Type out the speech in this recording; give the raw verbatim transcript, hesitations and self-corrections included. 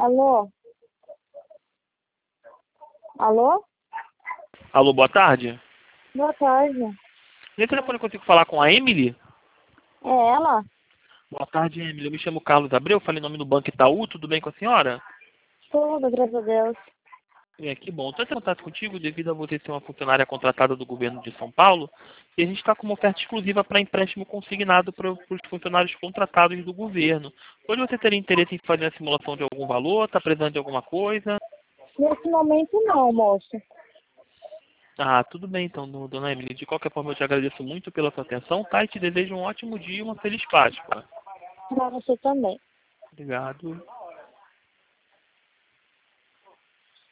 Alô? Alô? Alô, boa tarde. Boa tarde. Nesse telefone eu consigo falar com a Emily? É ela? Boa tarde, Emily. Eu me chamo Carlos Abreu, falei em nome do Banco Itaú. Tudo bem com a senhora? Tudo, graças a Deus. É, que bom. Estou em contato contigo devido a você ser uma funcionária contratada do governo de São Paulo e a gente está com uma oferta exclusiva para empréstimo consignado para os funcionários contratados do governo. Hoje você teria interesse em fazer a simulação de algum valor? Está precisando de alguma coisa? Nesse momento não, moço. Ah, tudo bem então, do- dona Emily. De qualquer forma, eu te agradeço muito pela sua atenção, tá? E te desejo um ótimo dia e uma feliz Páscoa. Pra você também. Obrigado.